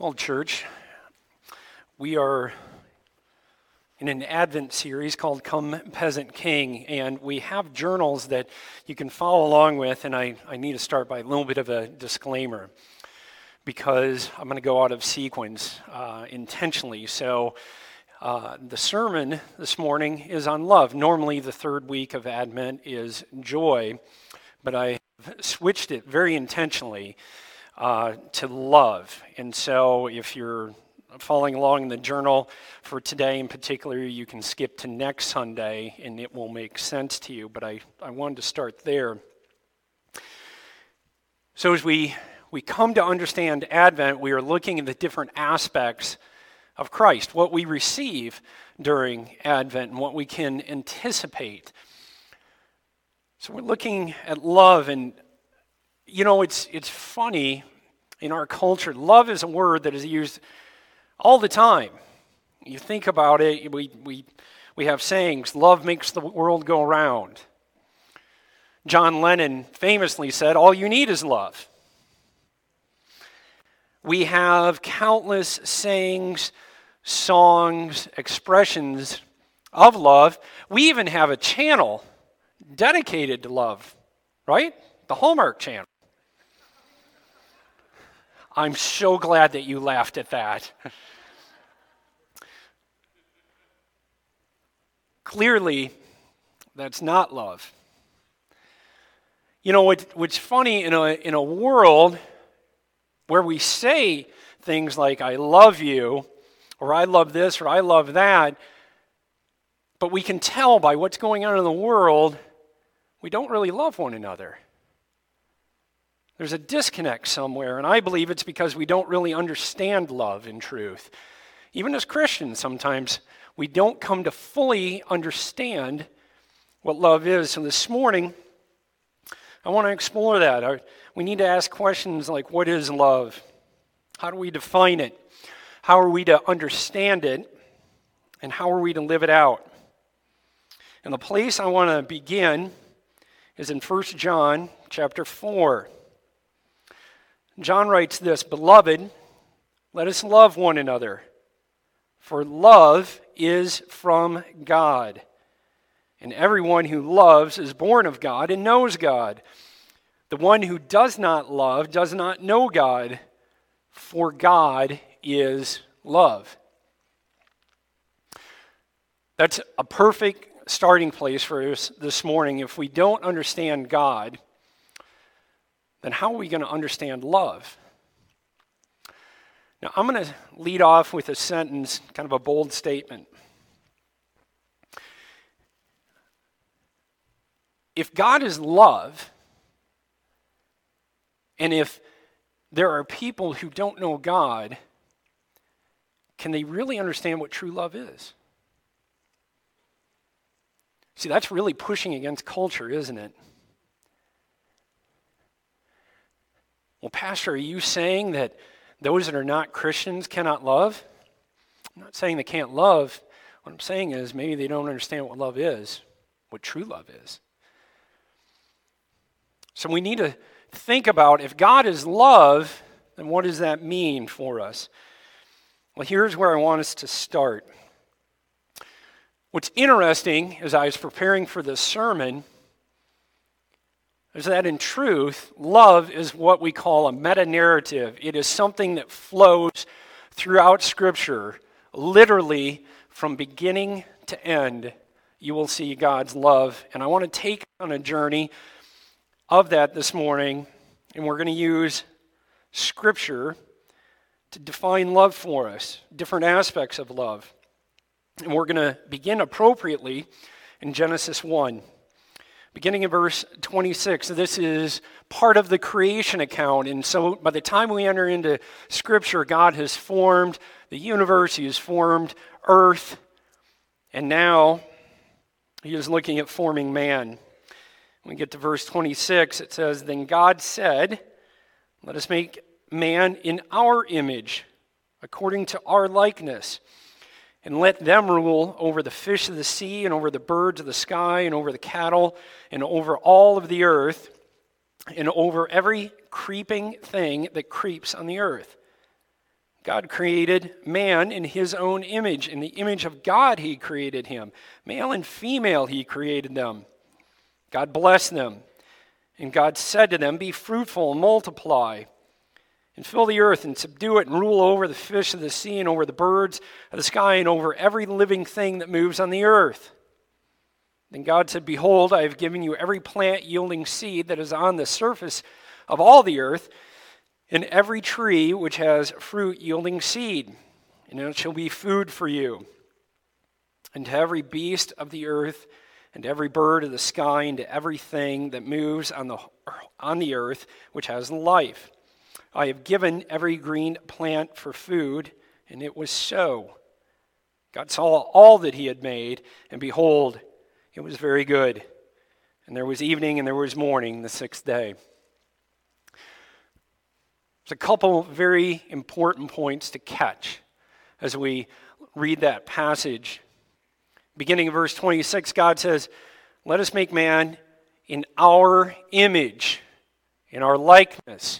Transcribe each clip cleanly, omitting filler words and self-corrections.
Well, church, we are in an Advent series called Come Peasant King, and we have journals that you can follow along with, and I need to start by a little bit of a disclaimer because I'm going to go out of sequence intentionally. So the sermon this morning is on love. Normally the third week of Advent is joy, but I switched it very intentionally to love. And so if you're following along in the journal for today in particular, you can skip to next Sunday and it will make sense to you. But I wanted to start there. So as we come to understand Advent, we are looking at the different aspects of Christ, what we receive during Advent and what we can anticipate. So we're looking at love, and you know, it's funny in our culture. Love is a word that is used all the time. You think about it, we have sayings, love makes the world go round. John Lennon famously said, all you need is love. We have countless sayings, songs, expressions of love. We even have a channel dedicated to love, right? The Hallmark Channel. I'm so glad that you laughed at that. Clearly, that's not love. You know, what's funny in a world where we say things like, I love you, or I love this, or I love that, but we can tell by what's going on in the world, we don't really love one another. There's a disconnect somewhere, and I believe it's because we don't really understand love in truth. Even as Christians, sometimes we don't come to fully understand what love is. So this morning, I want to explore that. We need to ask questions like, what is love? How do we define it? How are we to understand it? And how are we to live it out? And the place I want to begin is in 1 John chapter 4. John writes this, Beloved, let us love one another, for love is from God. And everyone who loves is born of God and knows God. The one who does not love does not know God, for God is love. That's a perfect starting place for us this morning. If we don't understand God, then how are we going to understand love? Now, I'm going to lead off with a sentence, kind of a bold statement. If God is love, and if there are people who don't know God, can they really understand what true love is? See, that's really pushing against culture, isn't it? Well, Pastor, are you saying that those that are not Christians cannot love? I'm not saying they can't love. What I'm saying is maybe they don't understand what love is, what true love is. So we need to think about, if God is love, then what does that mean for us? Well, here's where I want us to start. What's interesting as I was preparing for this sermon is that in truth, love is what we call a meta-narrative. It is something that flows throughout Scripture. Literally, from beginning to end, you will see God's love. And I want to take on a journey of that this morning, and we're going to use Scripture to define love for us, different aspects of love. And we're going to begin appropriately in Genesis 1. Beginning in verse 26, this is part of the creation account. And so by the time we enter into Scripture, God has formed the universe, He has formed earth, and now He is looking at forming man. When we get to verse 26, it says, Then God said, Let us make man in our image, according to our likeness, and let them rule over the fish of the sea, and over the birds of the sky, and over the cattle, and over all of the earth, and over every creeping thing that creeps on the earth. God created man in his own image. In the image of God he created him. Male and female he created them. God blessed them. And God said to them, "Be fruitful and multiply, and fill the earth and subdue it, and rule over the fish of the sea and over the birds of the sky and over every living thing that moves on the earth." Then God said, "Behold, I have given you every plant yielding seed that is on the surface of all the earth, and every tree which has fruit yielding seed, and it shall be food for you. And to every beast of the earth, and every bird of the sky, and to everything that moves on the earth which has life. I have given every green plant for food," and it was so. God saw all that he had made, and behold, it was very good. And there was evening and there was morning the sixth day. There's a couple very important points to catch as we read that passage. Beginning in verse 26, God says, "Let us make man in our image, in our likeness."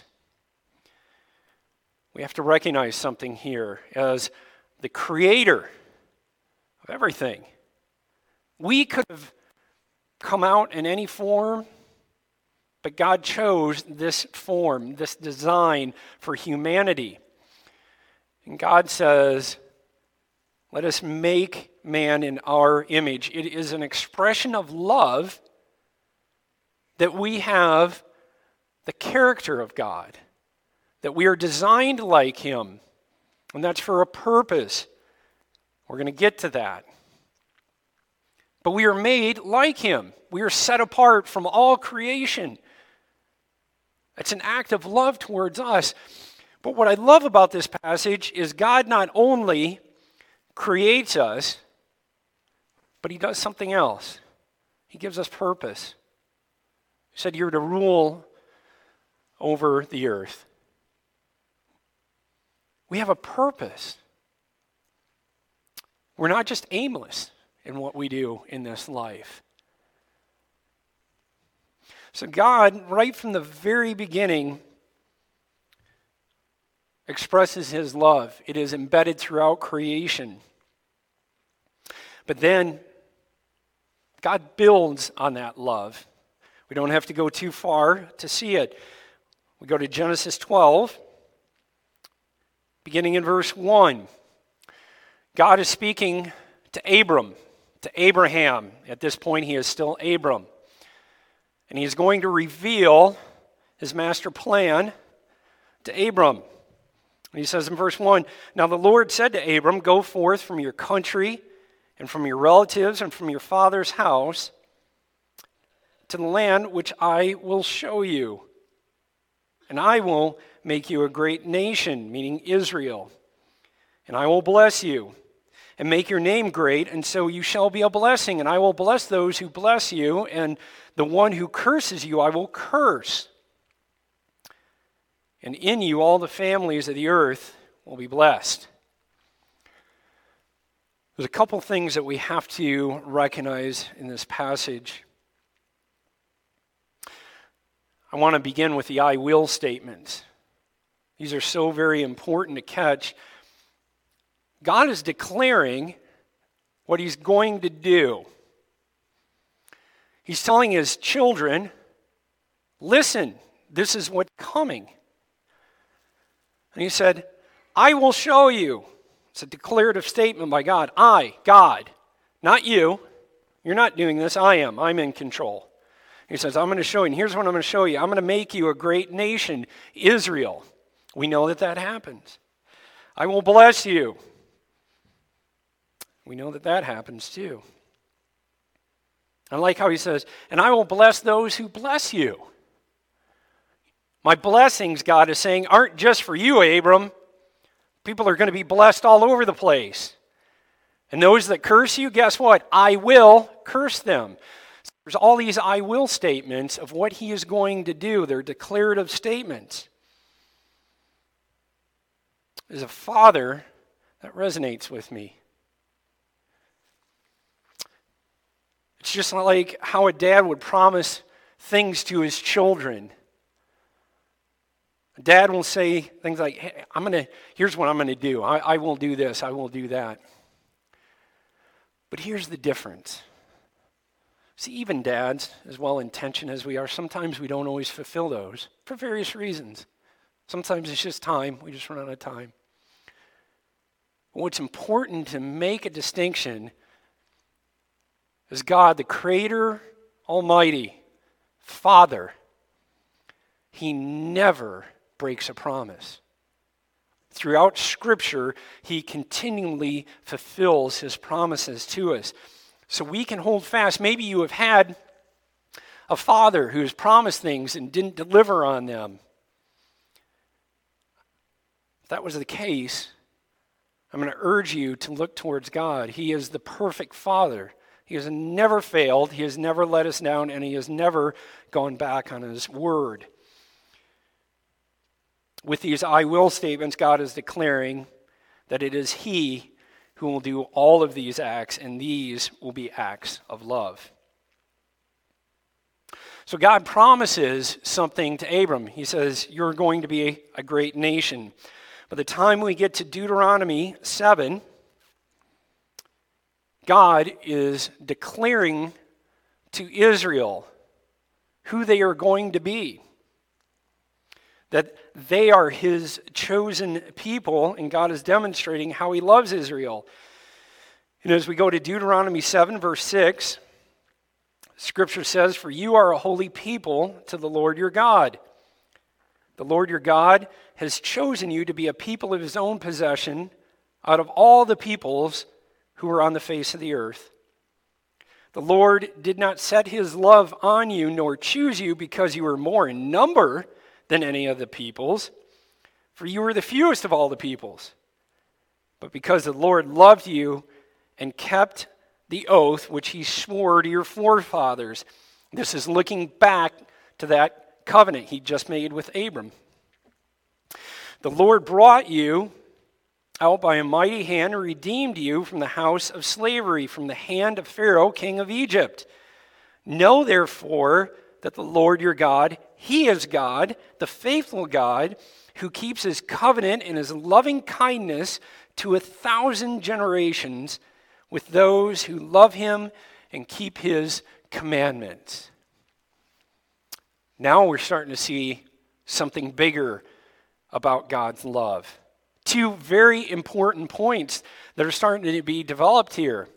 We have to recognize something here as the creator of everything. We could have come out in any form, but God chose this form, this design for humanity. And God says, "Let us make man in our image." It is an expression of love that we have the character of God, that we are designed like him, and that's for a purpose. We're going to get to that. But we are made like him. We are set apart from all creation. It's an act of love towards us. But what I love about this passage is God not only creates us, but he does something else. He gives us purpose. He said, "You're to rule over the earth." We have a purpose. We're not just aimless in what we do in this life. So God, right from the very beginning, expresses his love. It is embedded throughout creation. But then God builds on that love. We don't have to go too far to see it. We go to Genesis 12, beginning in verse 1. God is speaking to Abraham. At this point, he is still Abram. And he's going to reveal his master plan to Abram. And he says in verse 1, "Now the Lord said to Abram, go forth from your country and from your relatives and from your father's house to the land which I will show you. And I will make you a great nation," meaning Israel. "And I will bless you and make your name great, and so you shall be a blessing. And I will bless those who bless you, and the one who curses you I will curse. And in you all the families of the earth will be blessed." There's a couple things that we have to recognize in this passage. I want to begin with the "I will" statements. These are so very important to catch. God is declaring what he's going to do. He's telling his children, listen, this is what's coming. And he said, "I will show you." It's a declarative statement by God. I, God, not you. You're not doing this. I am. I'm in control. He says, "I'm going to show you. And here's what I'm going to show you. I'm going to make you a great nation, Israel." We know that happens. "I will bless you." We know that happens too. I like how he says, "And I will bless those who bless you." My blessings, God is saying, aren't just for you, Abram. People are going to be blessed all over the place. And those that curse you, guess what? I will curse them. So there's all these "I will" statements of what he is going to do. They're declarative statements. As a father, that resonates with me. It's just like how a dad would promise things to his children. Dad will say things like, hey, here's what I'm going to do. I will do this. I will do that. But here's the difference. See, even dads, as well-intentioned as we are, sometimes we don't always fulfill those for various reasons. Sometimes it's just time. We just run out of time. But what's important to make a distinction is God, the Creator, Almighty, Father, He never breaks a promise. Throughout Scripture, He continually fulfills His promises to us. So we can hold fast. Maybe you have had a father who has promised things and didn't deliver on them. If that was the case, I'm going to urge you to look towards God. He is the perfect Father. He has never failed. He has never let us down, and He has never gone back on His word. With these I will statements, God is declaring that it is He who will do all of these acts, and these will be acts of love. So God promises something to Abram. He says, you're going to be a great nation. By the time we get to Deuteronomy 7, God is declaring to Israel who they are going to be. That they are His chosen people, and God is demonstrating how He loves Israel. And as we go to Deuteronomy 7, verse 6, Scripture says, for you are a holy people to the Lord your God. The Lord your God has chosen you to be a people of His own possession out of all the peoples who are on the face of the earth. The Lord did not set His love on you, nor choose you because you were more in number than any of the peoples, for you were the fewest of all the peoples. But because the Lord loved you and kept the oath which He swore to your forefathers. This is looking back to that covenant He just made with Abram. The Lord brought you out by a mighty hand and redeemed you from the house of slavery, from the hand of Pharaoh, king of Egypt. Know therefore that the Lord your God, He is God, the faithful God, who keeps His covenant and His loving kindness to 1,000 generations with those who love Him and keep His commandments. Now we're starting to see something bigger about God's love. Two very important points that are starting to be developed here.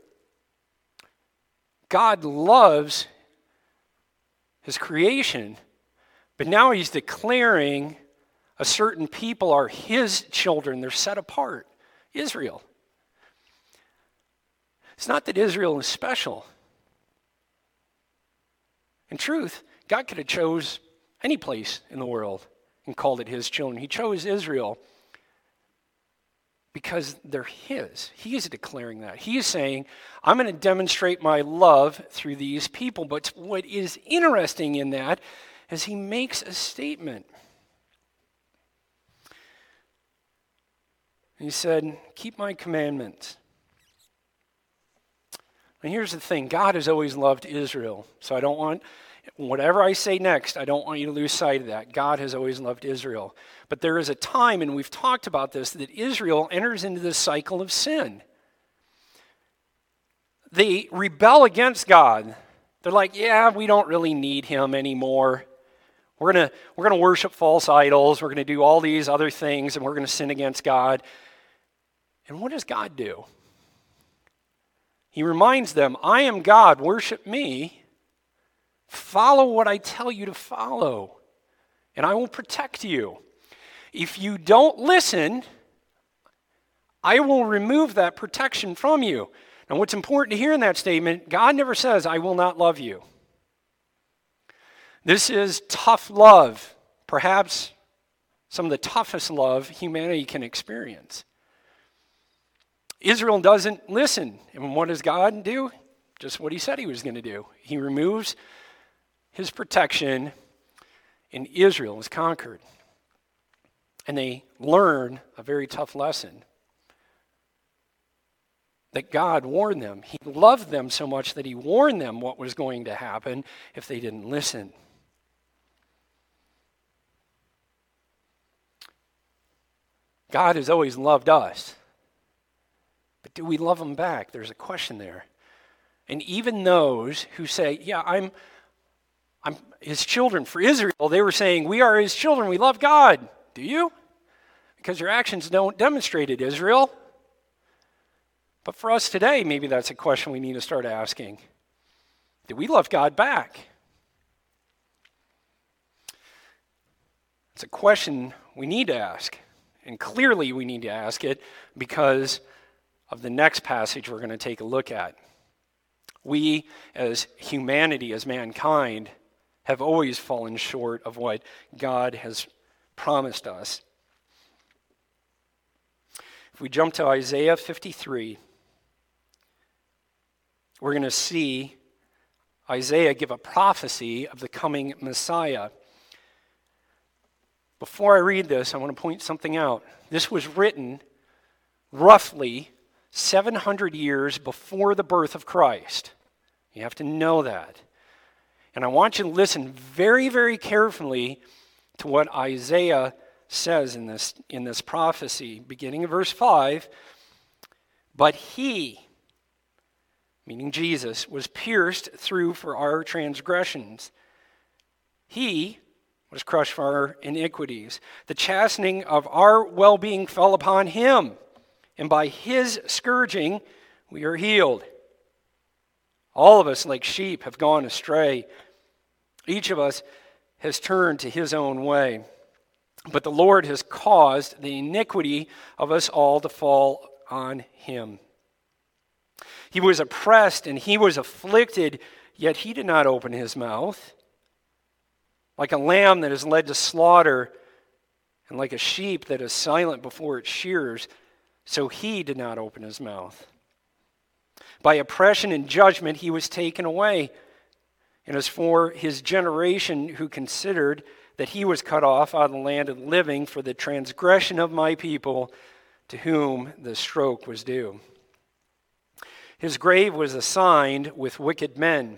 God loves His creation, but now He's declaring a certain people are His children. They're set apart. Israel. It's not that Israel is special. In truth, God could have chose any place in the world and called it His children. He chose Israel because they're His. He is declaring that. He is saying, I'm going to demonstrate my love through these people. But what is interesting in that is He makes a statement. He said, keep my commandments. And here's the thing. God has always loved Israel. So I don't want, whatever I say next, I don't want you to lose sight of that. God has always loved Israel. But there is a time, and we've talked about this, that Israel enters into this cycle of sin. They rebel against God. They're like, yeah, we don't really need Him anymore. We're gonna worship false idols. We're going to do all these other things, and we're going to sin against God. And what does God do? He reminds them, I am God, worship me. Follow what I tell you to follow, and I will protect you. If you don't listen, I will remove that protection from you. Now, what's important to hear in that statement, God never says, I will not love you. This is tough love, perhaps some of the toughest love humanity can experience. Israel doesn't listen. And what does God do? Just what He said He was going to do. He removes His protection, and Israel is conquered. And they learn a very tough lesson. That God warned them. He loved them so much that He warned them what was going to happen if they didn't listen. God has always loved us. But do we love him back? There's a question there. And even those who say, yeah, I'm his children. For Israel, they were saying, we are his children, we love God. Do you? Because your actions don't demonstrate it, Israel. But for us today, maybe that's a question we need to start asking. Do we love God back? It's a question we need to ask. And clearly we need to ask it because of the next passage we're going to take a look at. We, as humanity, as mankind, have always fallen short of what God has promised us. If we jump to Isaiah 53, we're going to see Isaiah give a prophecy of the coming Messiah. Before I read this, I want to point something out. This was written roughly 700 years before the birth of Christ. You have to know that. And I want you to listen very, very carefully to what Isaiah says in this prophecy, beginning in verse 5. But he, meaning Jesus, was pierced through for our transgressions. He was crushed for our iniquities. The chastening of our well-being fell upon him, and by his scourging we are healed. All of us, like sheep, have gone astray. Each of us has turned to his own way. But the Lord has caused the iniquity of us all to fall on him. He was oppressed and he was afflicted, yet he did not open his mouth. Like a lamb that is led to slaughter, and like a sheep that is silent before its shearers, so he did not open his mouth. By oppression and judgment he was taken away. And as for his generation who considered that he was cut off out of the land of the living for the transgression of my people, to whom the stroke was due. His grave was assigned with wicked men,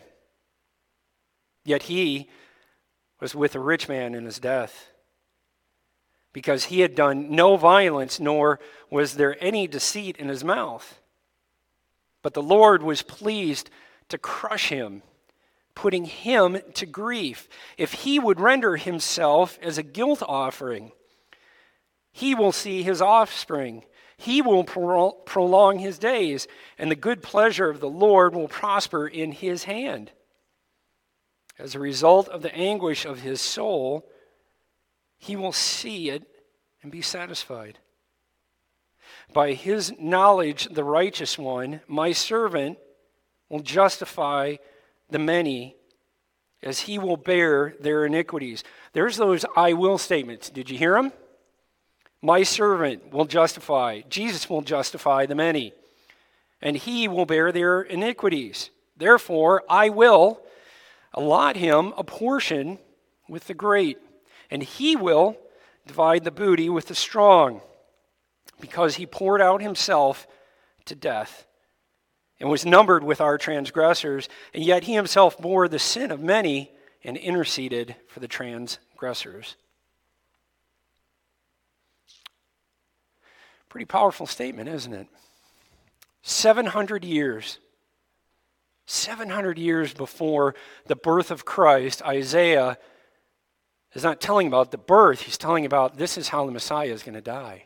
yet he was with a rich man in his death, because he had done no violence, nor was there any deceit in his mouth. But the Lord was pleased to crush him, putting him to grief. If he would render himself as a guilt offering, he will see his offspring. He will prolong his days, and the good pleasure of the Lord will prosper in his hand. As a result of the anguish of his soul, he will see it and be satisfied. By his knowledge, the righteous one, my servant, will justify the many as he will bear their iniquities. There's those I will statements. Did you hear them? My servant will justify. Jesus will justify the many, and he will bear their iniquities. Therefore, I will allot him a portion with the great, and he will divide the booty with the strong, because he poured out himself to death and was numbered with our transgressors, and yet he himself bore the sin of many and interceded for the transgressors. Pretty powerful statement, isn't it? 700 years. 700 years before the birth of Christ, Isaiah is not telling about the birth. He's telling about this is how the Messiah is going to die.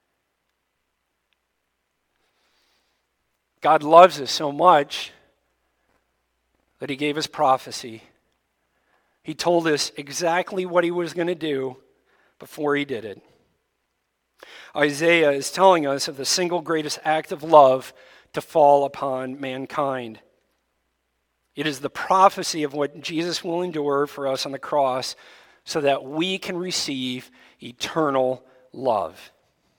God loves us so much that he gave us prophecy. He told us exactly what he was going to do before he did it. Isaiah is telling us of the single greatest act of love to fall upon mankind. It is the prophecy of what Jesus will endure for us on the cross so that we can receive eternal love.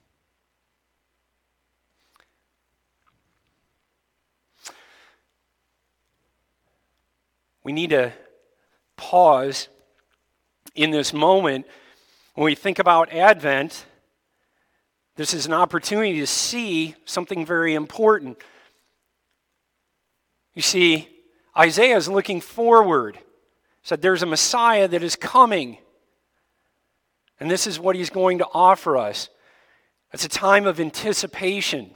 We need to pause in this moment when we think about Advent. This is an opportunity to see something very important. You see, Isaiah is looking forward. Said there's a Messiah that is coming. And this is what he's going to offer us. It's a time of anticipation.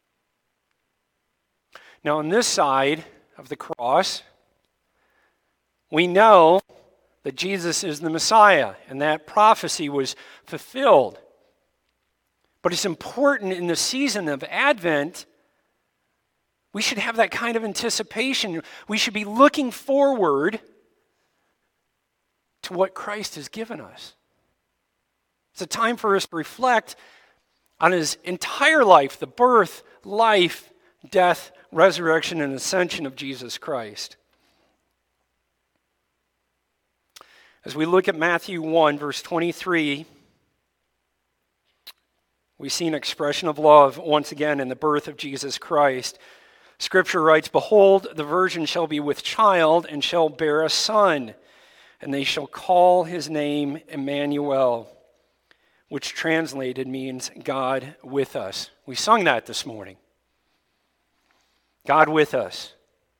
Now, on this side of the cross, we know that Jesus is the Messiah, and that prophecy was fulfilled. But it's important in the season of Advent, we should have that kind of anticipation. We should be looking forward to what Christ has given us. It's a time for us to reflect on his entire life, the birth, life, death, resurrection, and ascension of Jesus Christ. As we look at Matthew 1, verse 23, we see an expression of love once again in the birth of Jesus Christ. Scripture writes, "Behold, the virgin shall be with child and shall bear a son, and they shall call his name Emmanuel," which translated means God with us. We sung that this morning. God with us.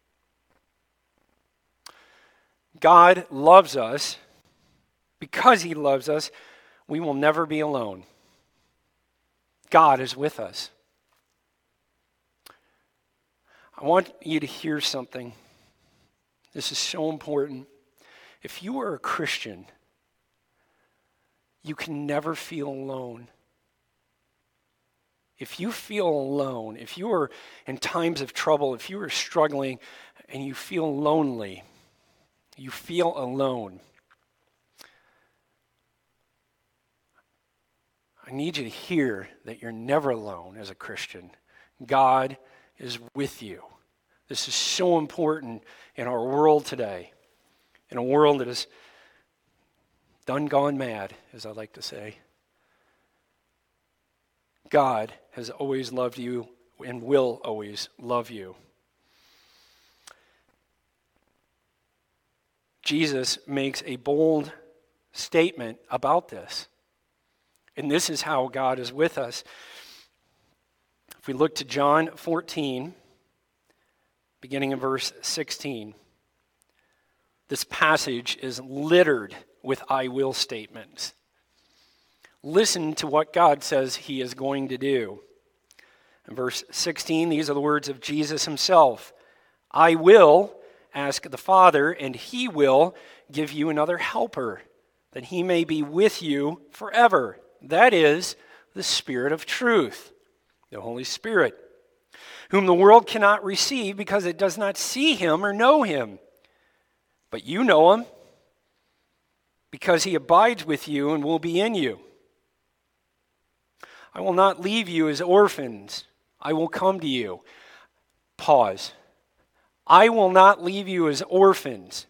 God loves us. Because he loves us, we will never be alone. God is with us. I want you to hear something. This is so important. If you are a Christian, you can never feel alone. If you feel alone, if you are in times of trouble, if you are struggling and you feel lonely, you feel alone, I need you to hear that you're never alone as a Christian. God is with you. This is so important in our world today, in a world that is done gone mad, as I like to say. God has always loved you and will always love you. Jesus makes a bold statement about this. And this is how God is with us. If we look to John 14, beginning in verse 16, this passage is littered with "I will" statements. Listen to what God says he is going to do. In verse 16, these are the words of Jesus himself. "I will ask the Father, and he will give you another helper, that he may be with you forever. That is the Spirit of truth," the Holy Spirit, "whom the world cannot receive because it does not see him or know him. But you know him, because he abides with you and will be in you. I will not leave you as orphans. I will come to you." Pause. I will not leave you as orphans.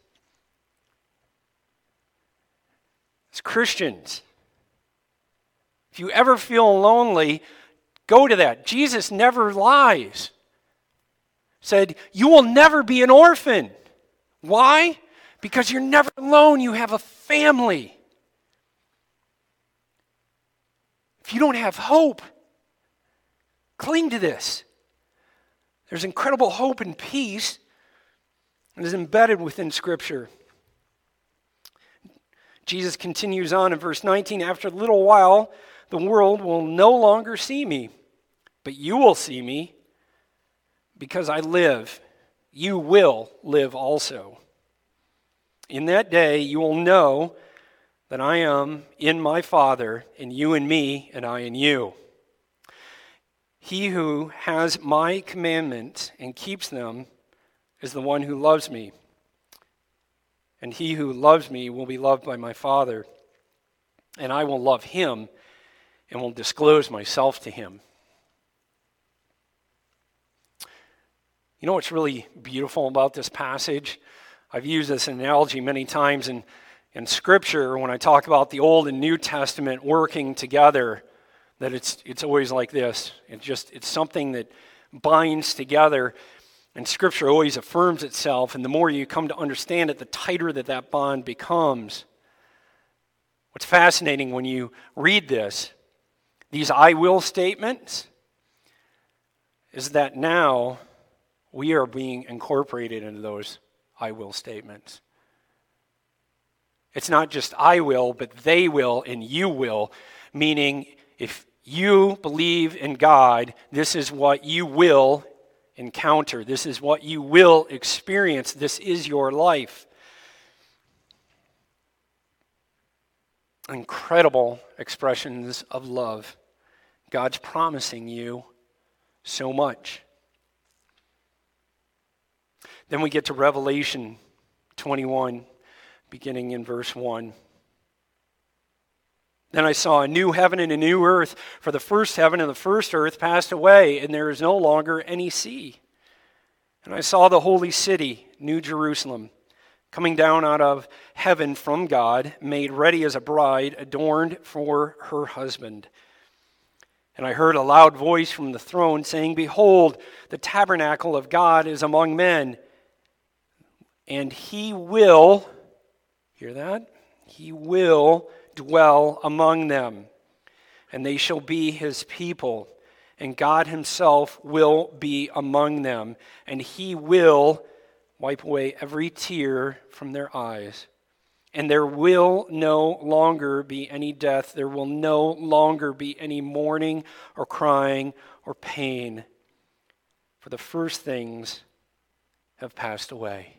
As Christians, if you ever feel lonely, go to that. Jesus never lies. Said, you will never be an orphan. Why? Because you're never alone. You have a family. If you don't have hope, cling to this. There's incredible hope and peace that is embedded within Scripture. Jesus continues on in verse 19, "After a little while, the world will no longer see me, but you will see me. Because I live, you will live also. In that day, you will know that I am in my Father, and you in me, and I in you. He who has my commandments and keeps them is the one who loves me. And he who loves me will be loved by my Father, and I will love him and will disclose myself to him." You know what's really beautiful about this passage? I've used this analogy many times in Scripture when I talk about the Old and New Testament working together, that it's always like this. It's something that binds together, and Scripture always affirms itself, and the more you come to understand it, the tighter that bond becomes. What's fascinating when you read this, these "I will" statements, is that now we are being incorporated into those "I will" statements. It's not just "I will," but "they will" and "you will," meaning if you believe in God, this is what you will encounter. This is what you will experience. This is your life. Incredible expressions of love. God's promising you so much. Then we get to Revelation 21, beginning in verse 1. Then I saw a new heaven and a new earth, for the first heaven and the first earth passed away, and there is no longer any sea. And I saw the holy city, New Jerusalem, coming down out of heaven from God, made ready as a bride, adorned for her husband. And I heard a loud voice from the throne saying, "Behold, the tabernacle of God is among men, and he will," hear that? "He will dwell among them, and they shall be his people, and God himself will be among them, and he will wipe away every tear from their eyes. And there will no longer be any death. There will no longer be any mourning or crying or pain, for the first things have passed away."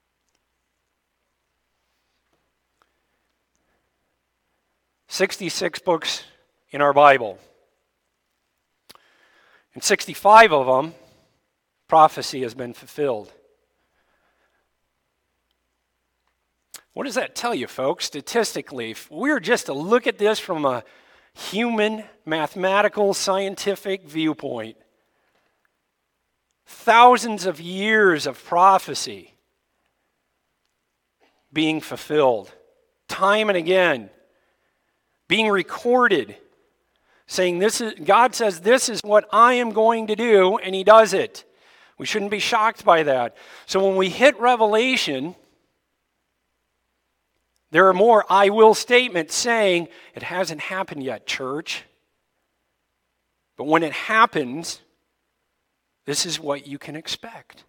66 books in our Bible. In 65 of them, prophecy has been fulfilled. What does that tell you, folks, statistically? If we were just to look at this from a human, mathematical, scientific viewpoint, thousands of years of prophecy being fulfilled, time and again, being recorded, saying God says this is what I am going to do, and he does it. We shouldn't be shocked by that. So when we hit Revelation, there are more "I will" statements saying, it hasn't happened yet, church. But when it happens, this is what you can expect.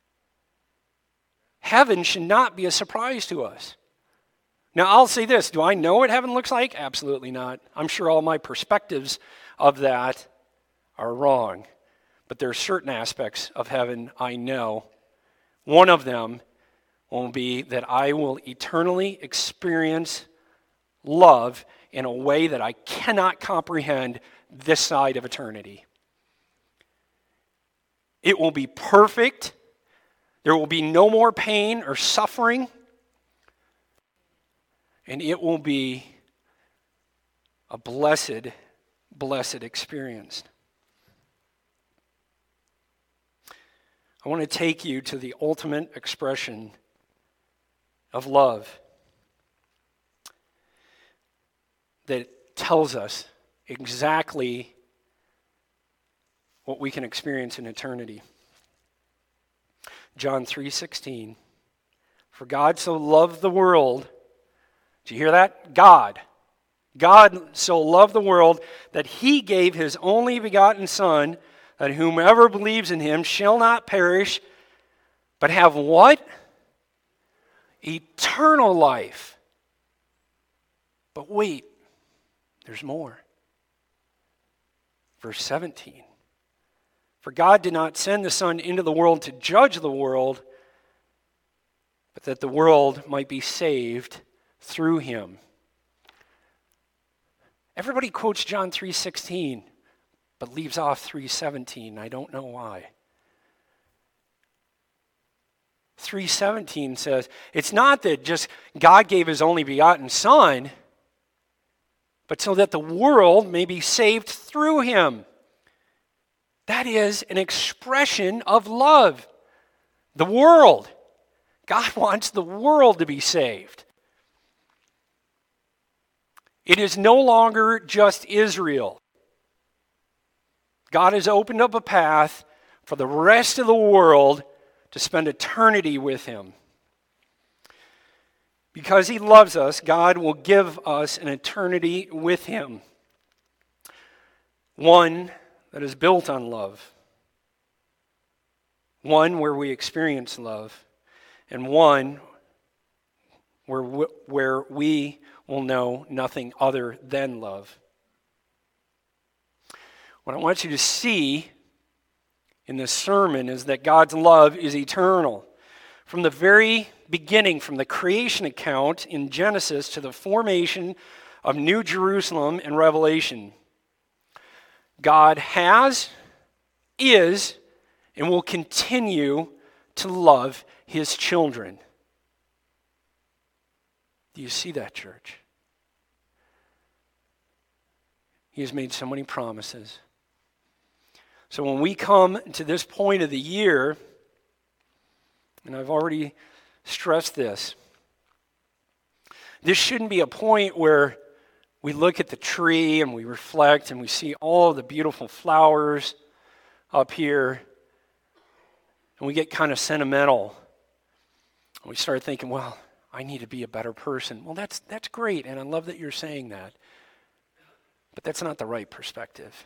Heaven should not be a surprise to us. Now, I'll say this. Do I know what heaven looks like? Absolutely not. I'm sure all my perspectives of that are wrong. But there are certain aspects of heaven I know. One of them will be that I will eternally experience love in a way that I cannot comprehend this side of eternity. It will be perfect. There will be no more pain or suffering. And it will be a blessed, blessed experience. I want to take you to the ultimate expression of love that tells us exactly what we can experience in eternity. John 3:16. For God so loved the world. Did you hear that? God so loved the world that he gave his only begotten Son, that whomever believes in him shall not perish, but have what? Eternal life. But wait, there's more. Verse 17. For God did not send the Son into the world to judge the world, but that the world might be saved through him. Everybody quotes John 3:16, but leaves off 3:17. I don't know why. 3:17 says, it's not that just God gave his only begotten Son, but so that the world may be saved through him. That is an expression of love. The world. God wants the world to be saved. It is no longer just Israel. God has opened up a path for the rest of the world to spend eternity with him. Because he loves us, God will give us an eternity with him. One that is built on love. One where we experience love. And one where we will know nothing other than love. What I want you to see in this sermon is that God's love is eternal. From the very beginning, from the creation account in Genesis to the formation of New Jerusalem in Revelation, God has, is, and will continue to love his children. Do you see that, church? He has made so many promises. So when we come to this point of the year, and I've already stressed this, this shouldn't be a point where we look at the tree and we reflect and we see all the beautiful flowers up here and we get kind of sentimental. And we start thinking, well, I need to be a better person. Well, that's great, and I love that you're saying that. But that's not the right perspective.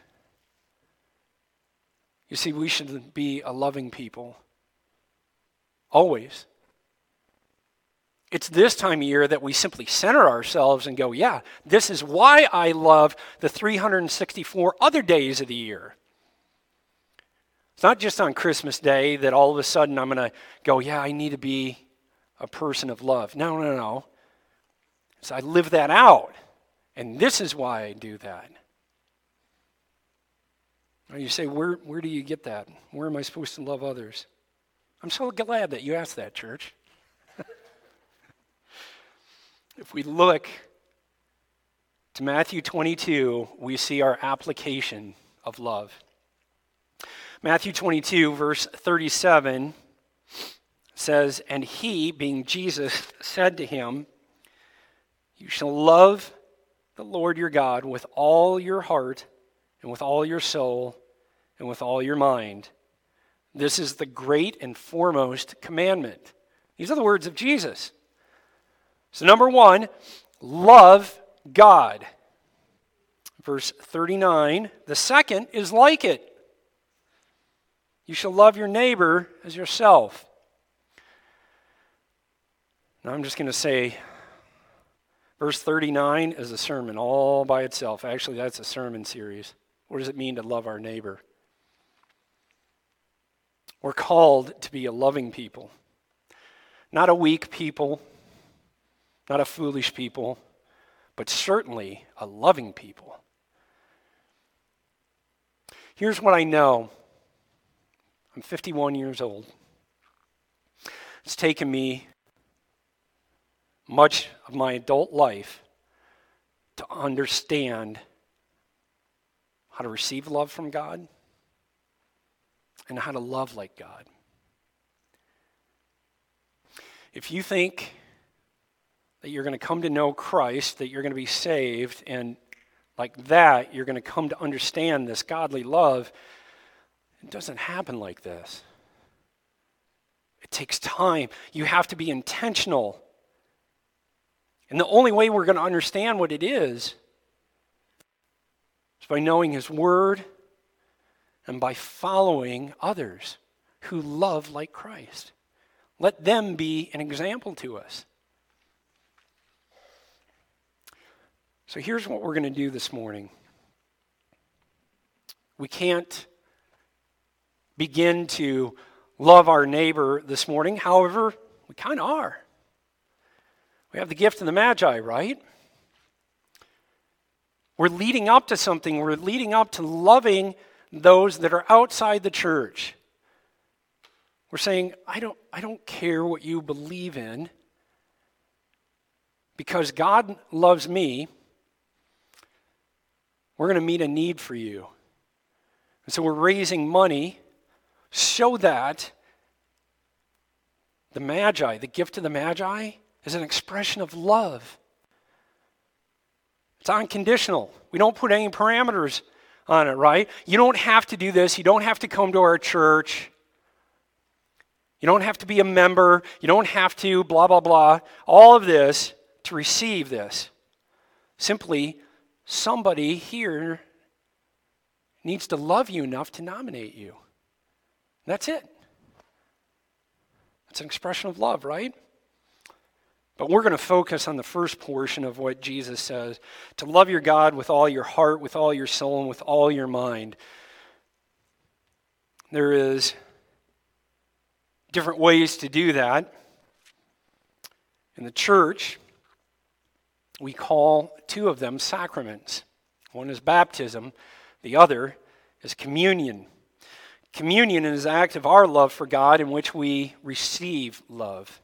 You see, we should be a loving people. Always. It's this time of year that we simply center ourselves and go, yeah, this is why I love the 364 other days of the year. It's not just on Christmas Day that all of a sudden I'm going to go, yeah, I need to be a person of love. No. So I live that out. And this is why I do that. Now you say, where do you get that? Where am I supposed to love others? I'm so glad that you asked that, church. If we look to Matthew 22, we see our application of love. Matthew 22, verse 37 says, "And he, being Jesus, said to him, 'You shall love the Lord your God with all your heart and with all your soul and with all your mind. This is the great and foremost commandment.'" These are the words of Jesus. So number one, love God. Verse 39, the second is like it. You shall love your neighbor as yourself. Now I'm just going to say, verse 39 is a sermon all by itself. Actually, that's a sermon series. What does it mean to love our neighbor? We're called to be a loving people. Not a weak people, not a foolish people, but certainly a loving people. Here's what I know. I'm 51 years old. It's taken me much of my adult life to understand how to receive love from God and how to love like God. If you think that you're going to come to know Christ, that you're going to be saved, and like that, you're going to come to understand this godly love, it doesn't happen like this. It takes time. You have to be intentional. And the only way we're going to understand what it is by knowing His Word and by following others who love like Christ. Let them be an example to us. So here's what we're going to do this morning. We can't begin to love our neighbor this morning. However, we kind of are. We have the gift of the Magi, right? We're leading up to something. We're leading up to loving those that are outside the church. We're saying, I don't care what you believe in, because God loves me. We're going to meet a need for you. And so we're raising money so that the Magi, the gift of the Magi, is an expression of love. It's unconditional. We don't put any parameters on it, right? You don't have to do this. You don't have to come to our church. You don't have to be a member. You don't have to blah, blah, blah. All of this to receive this. Simply, somebody here needs to love you enough to nominate you. That's it. It's an expression of love, right? But we're going to focus on the first portion of what Jesus says, to love your God with all your heart, with all your soul, and with all your mind. There is different ways to do that. In the church, we call two of them sacraments. One is baptism, the other is communion. Communion is an act of our love for God in which we receive love.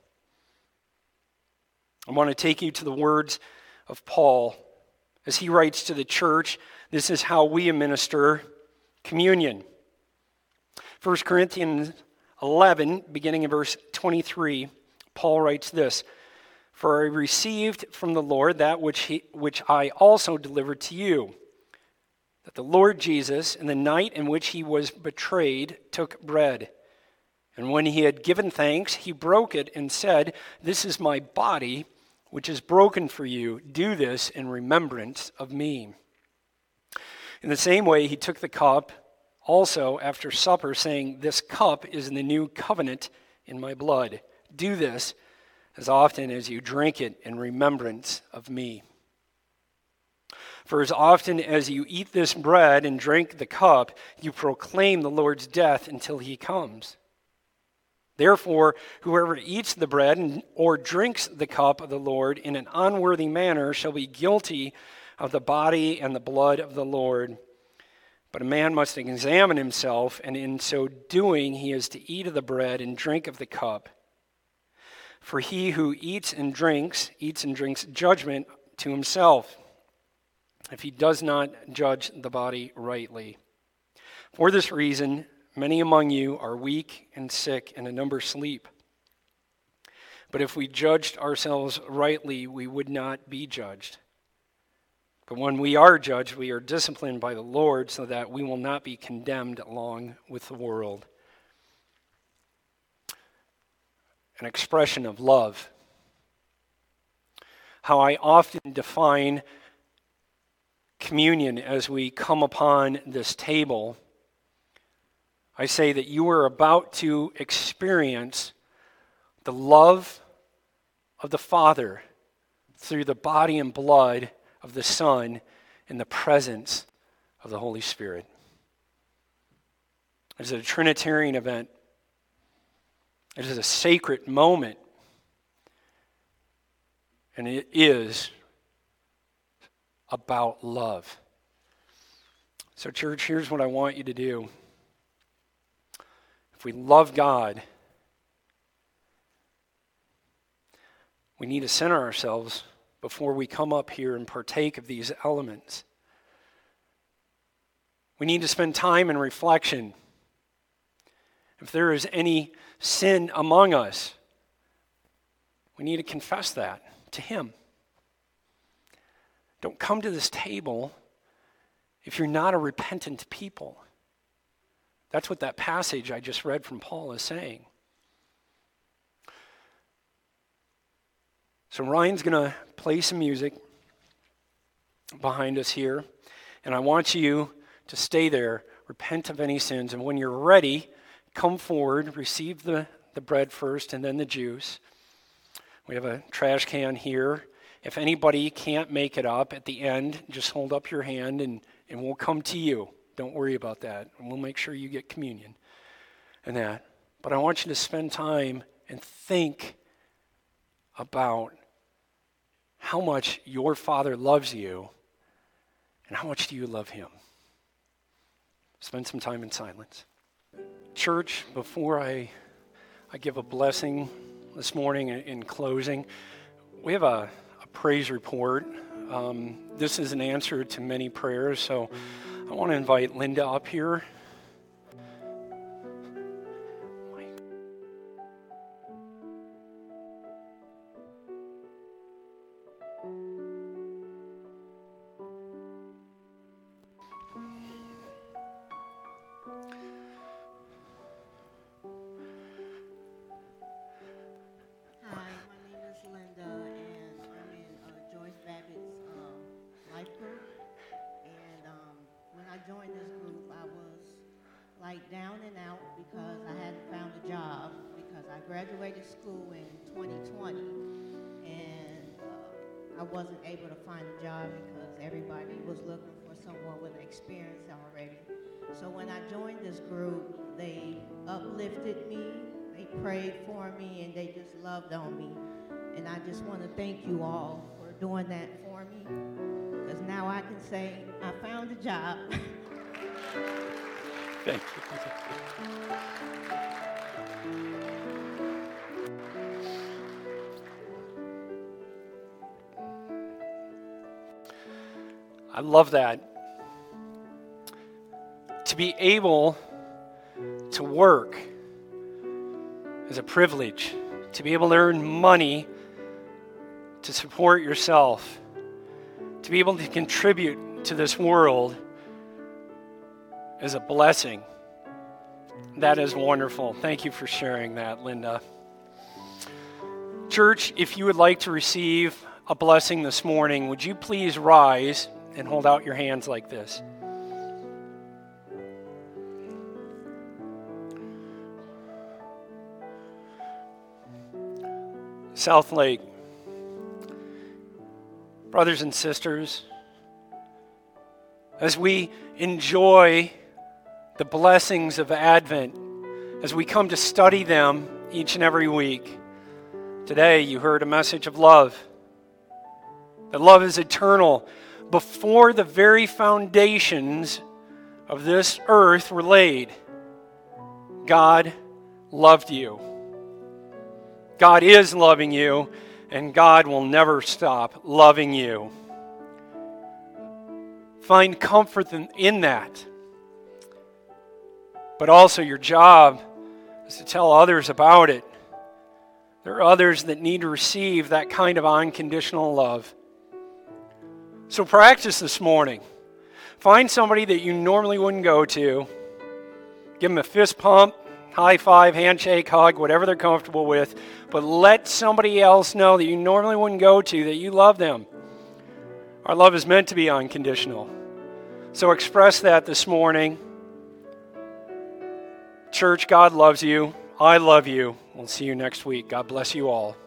I want to take you to the words of Paul. As he writes to the church, this is how we administer communion. 1 Corinthians 11, beginning in verse 23, Paul writes this, "For I received from the Lord that which I also delivered to you, that the Lord Jesus, in the night in which he was betrayed, took bread. And when he had given thanks, he broke it and said, 'This is my body, which is broken for you. Do this in remembrance of me.' In the same way, he took the cup also after supper, saying, 'This cup is the new covenant in my blood. Do this as often as you drink it in remembrance of me. For as often as you eat this bread and drink the cup, you proclaim the Lord's death until he comes. Therefore, whoever eats the bread or drinks the cup of the Lord in an unworthy manner shall be guilty of the body and the blood of the Lord. But a man must examine himself, and in so doing he is to eat of the bread and drink of the cup. For he who eats and drinks judgment to himself, if he does not judge the body rightly. For this reason, many among you are weak and sick, and a number sleep. But if we judged ourselves rightly, we would not be judged. But when we are judged, we are disciplined by the Lord, so that we will not be condemned along with the world." An expression of love. How I often define communion as we come upon this table, I say that you are about to experience the love of the Father through the body and blood of the Son in the presence of the Holy Spirit. It is a Trinitarian event. It is a sacred moment. And it is about love. So, church, here's what I want you to do. If we love God, we need to center ourselves before we come up here and partake of these elements. We need to spend time in reflection. If there is any sin among us, we need to confess that to Him. Don't come to this table if you're not a repentant people. That's what that passage I just read from Paul is saying. So Ryan's going to play some music behind us here, and I want you to stay there, repent of any sins, and when you're ready, come forward, receive the bread first and then the juice. We have a trash can here. If anybody can't make it up at the end, just hold up your hand and we'll come to you. Don't worry about that. And we'll make sure you get communion and that. But I want you to spend time and think about how much your Father loves you and how much do you love Him. Spend some time in silence. Church, before I give a blessing this morning in closing, we have a praise report. This is an answer to many prayers, so I want to invite Linda up here. Down and out because I hadn't found a job because I graduated school in 2020 and I wasn't able to find a job because everybody was looking for someone with experience already. So when I joined this group, they uplifted me, they prayed for me, and they just loved on me. And I just want to thank you all for doing that for me, because now I can say I found a job. Thank you. I love that. To be able to work is a privilege. To be able to earn money to support yourself, to be able to contribute to this world is a blessing. That is wonderful. Thank you for sharing that, Linda. Church, if you would like to receive a blessing this morning, would you please rise and hold out your hands like this? South Lake, brothers and sisters, as we enjoy the blessings of Advent, as we come to study them each and every week, today you heard a message of love. That love is eternal. Before the very foundations of this earth were laid, God loved you. God is loving you, and God will never stop loving you. Find comfort in that. But also your job is to tell others about it. There are others that need to receive that kind of unconditional love. So practice this morning. Find somebody that you normally wouldn't go to. Give them a fist pump, high five, handshake, hug, whatever they're comfortable with. But let somebody else know that you normally wouldn't go to that you love them. Our love is meant to be unconditional. So express that this morning. Church, God loves you. I love you. We'll see you next week. God bless you all.